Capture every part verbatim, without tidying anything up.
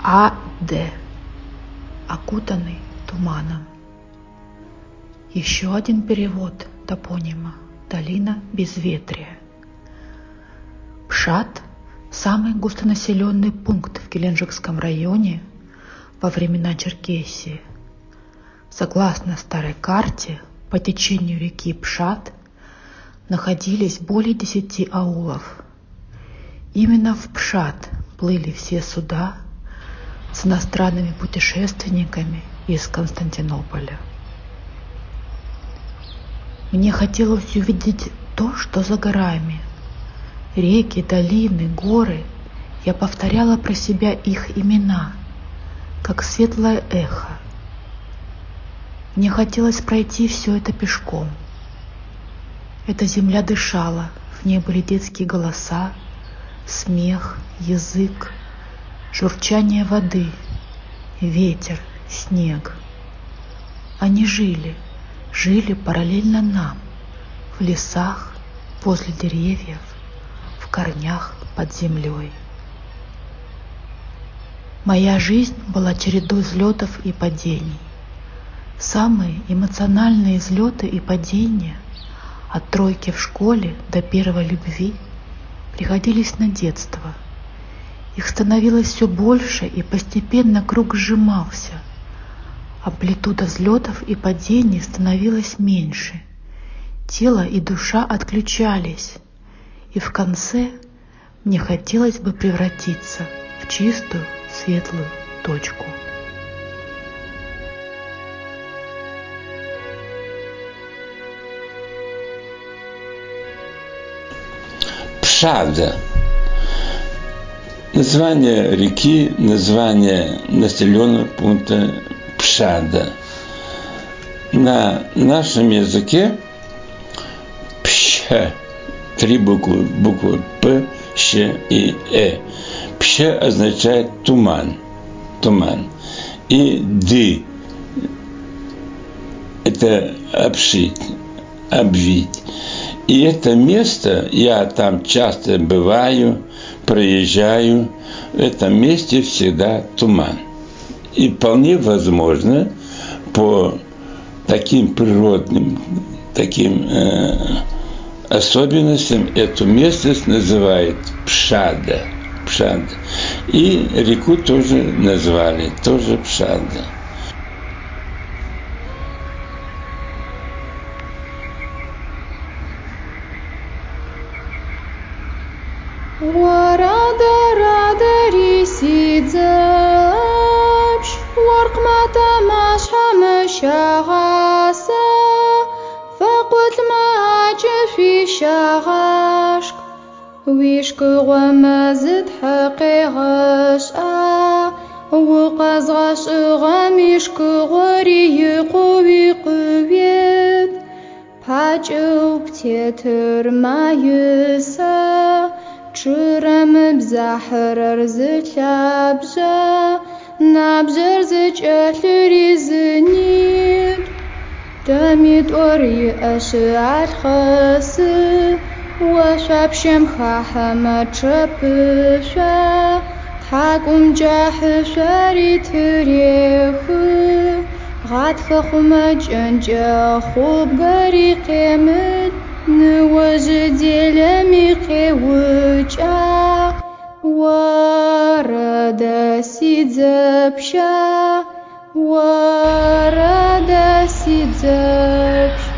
А Д. Окутанный туманом. Еще один перевод топонима «Долина безветрия». Пшат – самый густонаселенный пункт в Геленджикском районе во времена Черкесии. Согласно старой карте, по течению реки Пшат находились более десяти аулов. Именно в Пшат плыли все суда с иностранными путешественниками из Константинополя. Мне хотелось увидеть то, что за горами. Реки, долины, горы. Я повторяла про себя их имена, как светлое эхо. Мне хотелось пройти все это пешком. Эта земля дышала, в ней были детские голоса, смех, язык, журчание воды, ветер, снег. Они жили, жили параллельно нам, в лесах, возле деревьев, в корнях под землей. Моя жизнь была чередой взлетов и падений. Самые эмоциональные взлеты и падения от тройки в школе до первой любви приходились на детство. Их становилось все больше, и постепенно круг сжимался. Амплитуда взлетов и падений становилась меньше. Тело и душа отключались, и в конце мне хотелось бы превратиться в чистую, светлую точку. Пшат. Название реки, название населенного пункта Пшат. На нашем языке Пщ, три буквы, буквы П, Щ и Э. Пщ означает туман, туман. И Ды – это обшить, обвить. И это место, я там часто бываю, проезжаю, в этом месте всегда туман. И вполне возможно, по таким природным, таким э, особенностям, эту местность называют Пшада. Пшада. И реку тоже назвали, тоже Пшада. ويشك غمازت حقيقش آ وقزغش غميشك غري قوي قويت باجو بتيتر ما يسا تشرم بزحر زتلابجا نابجر زج أهلري زنير دميت أوري أشعر خاسر وشابشم خاحما تشبشا تحاكم جاحشاري تريخ غاتخ خمج انجا خوب غريقي من نوجد يلميقي وجا ورد سيدزبشا ورد سيدزبشا.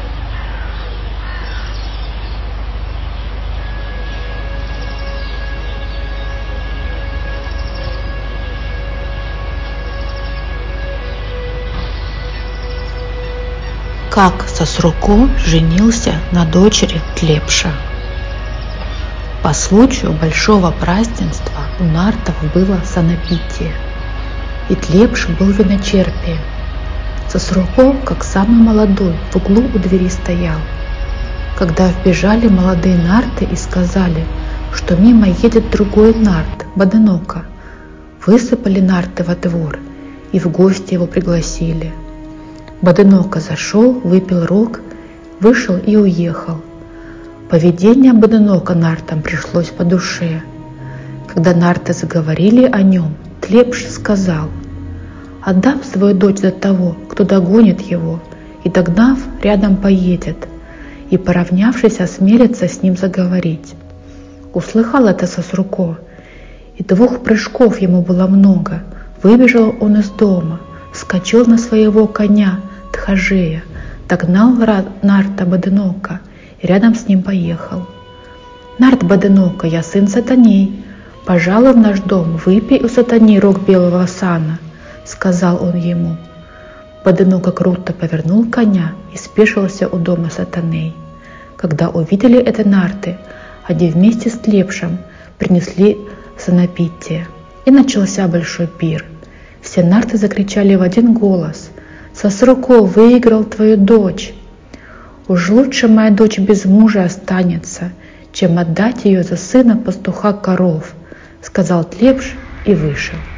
Как Сосруко женился на дочери Тлепша. По случаю большого празднества у нартов было санапитие, и Тлепш был виночерпием. Сосруко, как самый молодой, в углу у двери стоял. Когда вбежали молодые нарты и сказали, что мимо едет другой нарт, Баденока, высыпали нарты во двор и в гости его пригласили. Баденока зашел, выпил рог, вышел и уехал. Поведение Баденока нартам пришлось по душе. Когда нарты заговорили о нем, Тлепш сказал: «Отдам свою дочь за того, кто догонит его, и, догнав, рядом поедет, и, поравнявшись, осмелится с ним заговорить». Услыхал это Сосруко, и двух прыжков ему было много. Выбежал он из дома, вскочил на своего коня Тхажея, догнал Нарта-Боденока и рядом с ним поехал. «Нарт-Боденока, я сын сатаней, пожалуй в наш дом, выпей у сатани рог белого сана», — сказал он ему. Боденока круто повернул коня и спешился у дома сатаней. Когда увидели это нарты, они вместе с Тлепшем принесли санапитие, и начался большой пир. Все нарты закричали в один голос: «Сосруко выиграл твою дочь! Уж лучше моя дочь без мужа останется, чем отдать ее за сына пастуха коров», — сказал Тлепш и вышел.